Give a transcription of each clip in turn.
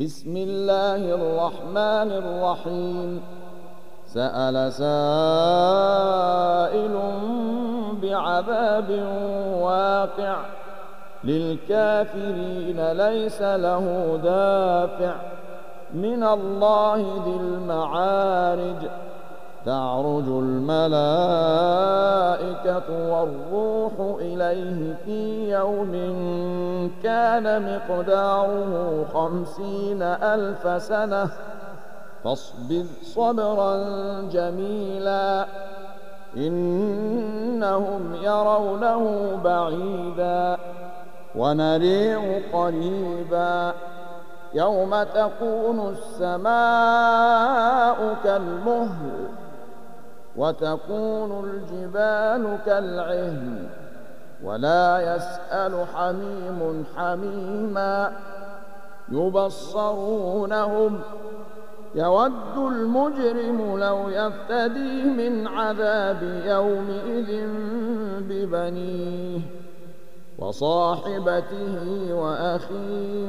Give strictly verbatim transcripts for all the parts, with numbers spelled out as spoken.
بسم الله الرحمن الرحيم سأل سائل بعذاب واقع للكافرين ليس له دافع من الله ذي المعارج تعرج الملائكة والروح إليه في يوم كان مقداره خمسين ألف سنة فاصبر صبرا جميلا إنهم يرونه بعيدا ونريه قريبا يوم تكون السماء كالمهل وتكون الجبال كالعهن ولا يسأل حميم حميما يبصرونهم يود المجرم لو يفتدي من عذاب يومئذ ببنيه وصاحبته وأخيه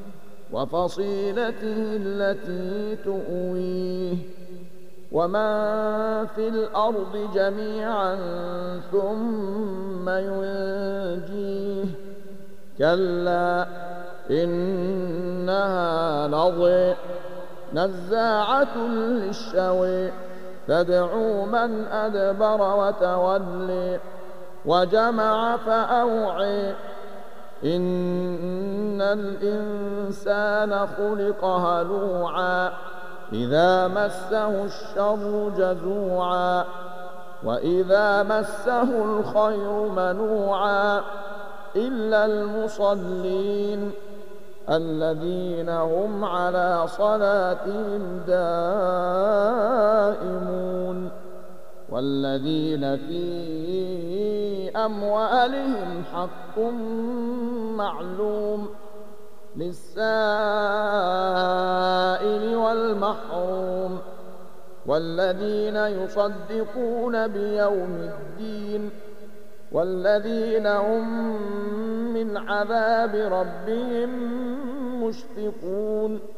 وفصيلته التي تؤويه ومن في الأرض جميعا ثم ينجيه كلا إنها لظى نزاعة للشوى تدعو من أدبر وتولي وجمع فأوعي إن الإنسان خلق هلوعا إذا مسه الشر جزوعا وإذا مسه الخير منوعا إلا المصلين الذين هم على صلاتهم دائمون والذين في أموالهم حق معلوم للسائل والمحروم والذين يصدقون بيوم الدين والذين هم من عذاب ربهم مشفقون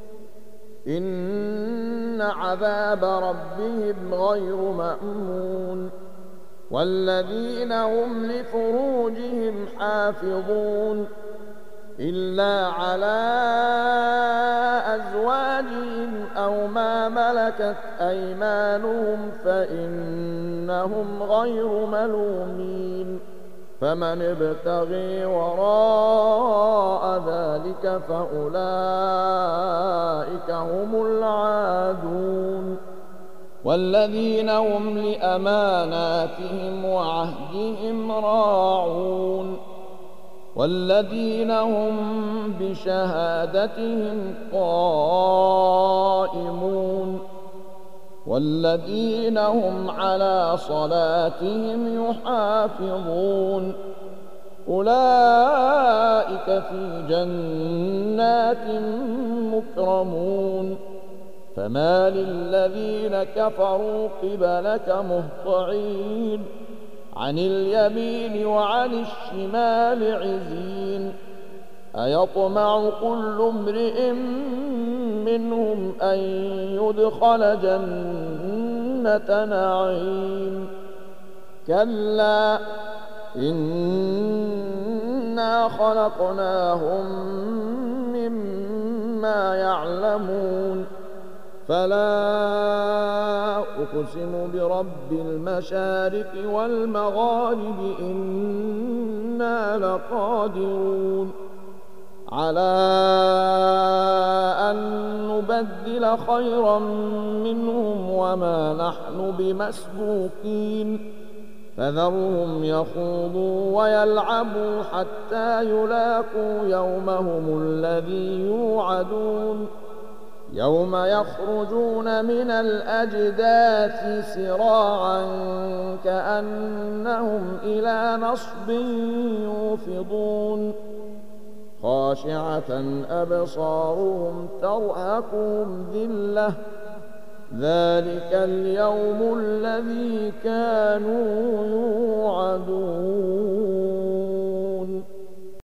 إن عذاب ربهم غير مأمون والذين هم لفروجهم حافظون إلا على أزواجهم أو ما ملكت أيمانهم فإنهم غير ملومين فمن ابتغي وراء ذلك فأولئك هم العادون والذين هم لأماناتهم وعهدهم راعون والذين هم بشهادتهم قائمون والذين هم على صلاتهم يحافظون أولئك في جنات مكرمون فما للذين كفروا قبلك مهطعين عن اليمين وعن الشمال عزين أيطمع كل امرئ منهم أن يدخل جنة نعيم كلا إنا خلقناهم مما يعلمون فلا أقسم برب المشارق والمغارب إنا لقادرون على أن نبدل خيرا منهم وما نحن بمسبوقين فذرهم يخوضوا ويلعبوا حتى يلاقوا يومهم الذي يوعدون يوم يخرجون من الأجداث سراعا كأنهم إلى نصب يوفضون خاشعة أبصارهم ترهقهم ذلة ذلك اليوم الذي كانوا يوعدون.